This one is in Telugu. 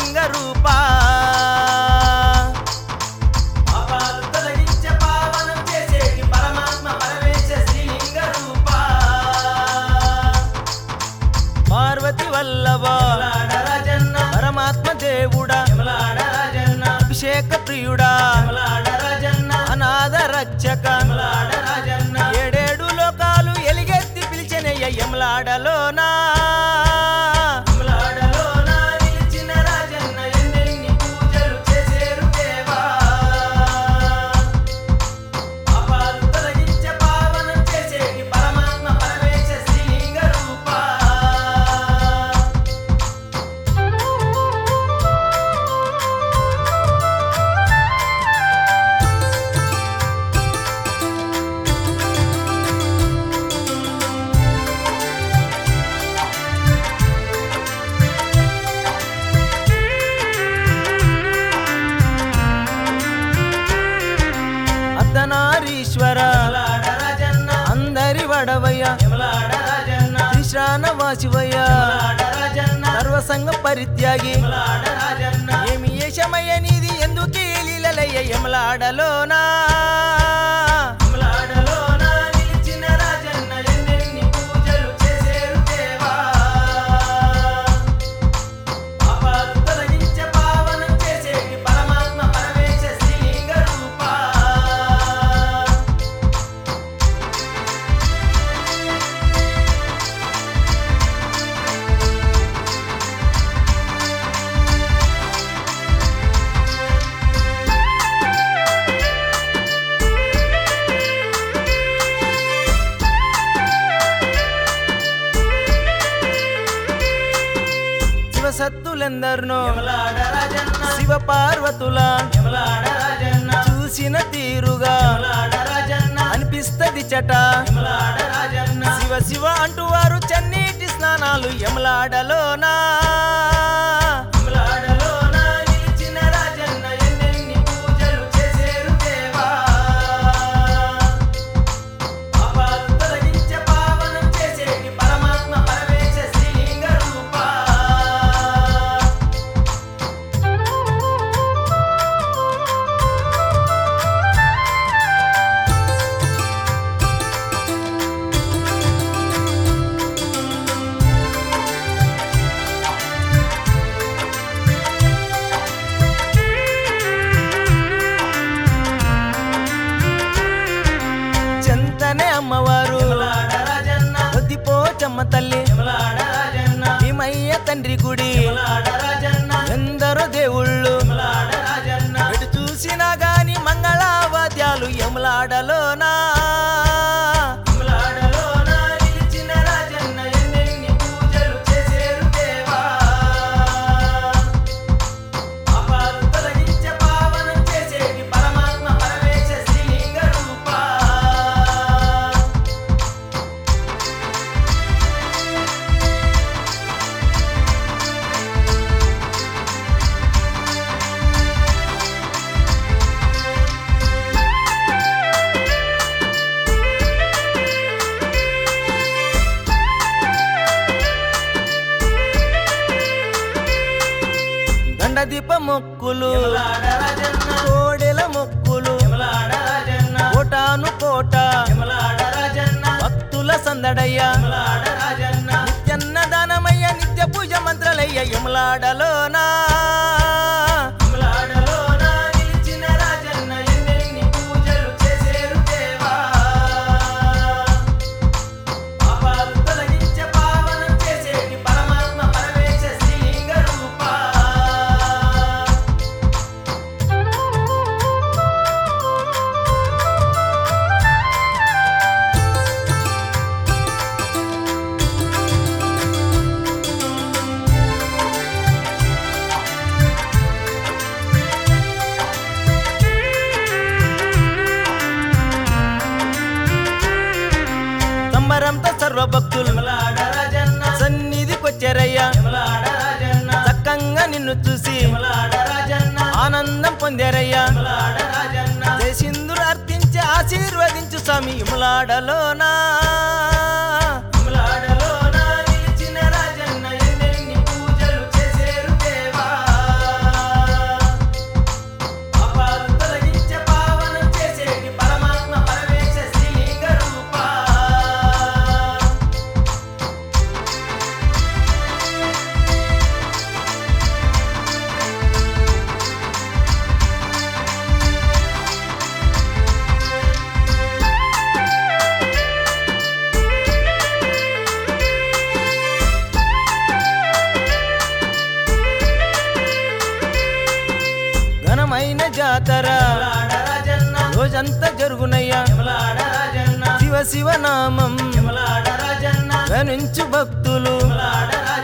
శ్రీలింగ రూపా పాపాలు తొలగించే పావనం చేసేటి పరమాత్మ పరమేశ శ్రీలింగ రూపా పార్వతి వల్లభ రాజన్న పరమాత్మ దేవుడా రాజన్న అభిషేక ప్రియుడా రాజన్న అనాథ రక్షక రాజన్న ఏడేడు లోకాలు ఎలిగెత్తి పిలిచెనయ్య యమలాడలోనా నిలిచిన రాజన్న ఎన్నెన్ని పూజలు చేసేరు దేవా పాపాలు తొలగించే పావనం చేసేటి పరమాత్మ పరమేశ శ్రీలింగ రూపా అర్ధనారీశ్వర అందరి వడవయ్య త్రిశ్రానవాసివయ్య సర్వసంగ పరిత్యాగి ఏమి యశమయ్య నీది ఎందుకు లీలలయ్య యమలాడలోనా నిలిచిన రాజన్న ఎన్నెన్ని పూజలు చేసేరు దేవా పాపాలు తొలగించే పావనం చేసేటి పరమాత్మ పరమేశ శ్రీలింగ రూపా శివసత్తులెందర్నో శివ పార్వతుల చూసిన తీరుగా అనిపిస్తది చట శివ శివ అంటూ వారు చన్నీటి స్నానాలు యమలాడలోనా నిలిచిన రాజన్న ఎన్నెన్ని పూజలు చేసేరు దేవా పాపాలు తొలగించే పావనం చేసేటి పరమాత్మ పరమేశ శ్రీలింగ రూపా చెంతనే అమ్మవారు వద్దిపోచమ్మ తల్లి భీమయ్య తండ్రి గుడి ఎందరో దేవుళ్ళు ఎటు చూసినా గాని మంగళవాద్యాలు యమలాడలోనా నిలిచిన రాజన్న ఎన్నెన్ని పూజలు చేసేరు దేవా పాపాలు తొలగించే పావనం చేసేటి పరమాత్మ పరమేశ శ్రీలింగ రూపా గండదీప మొక్కులు కోడెల మొక్కులు కోటాను కోట భక్తుల సందడయ్య నిత్యన్నదానమయ్య నిత్య పూజ మంత్రాలయ్య యమలాడలోనా నిలిచిన రాజన్న ఎన్నెన్ని పూజలు చేసేరు దేవా పాపాలు తొలగించే పావనం చేసేటి పరమాత్మ పరమేశ శ్రీలింగ రూపా సంబరంతో సర్వభక్తులు సన్నిధికొచ్చారయ్యా చక్కంగా నిన్ను చూసి ఆనందం పొందారయ్యా జయసింధులు అర్థించి ఆశీర్వదించు స్వామి యమలాడలోనా నిలిచిన రాజన్న ఎన్నెన్ని పూజలు చేసేరు దేవా జాతర యమలాడ రాజన్న రోజంతా జరుగునయ్యా యమలాడ రాజన్న శివ శివ నామం యమలాడ రాజన్న గణించు భక్తులు యమలాడ రాజన్న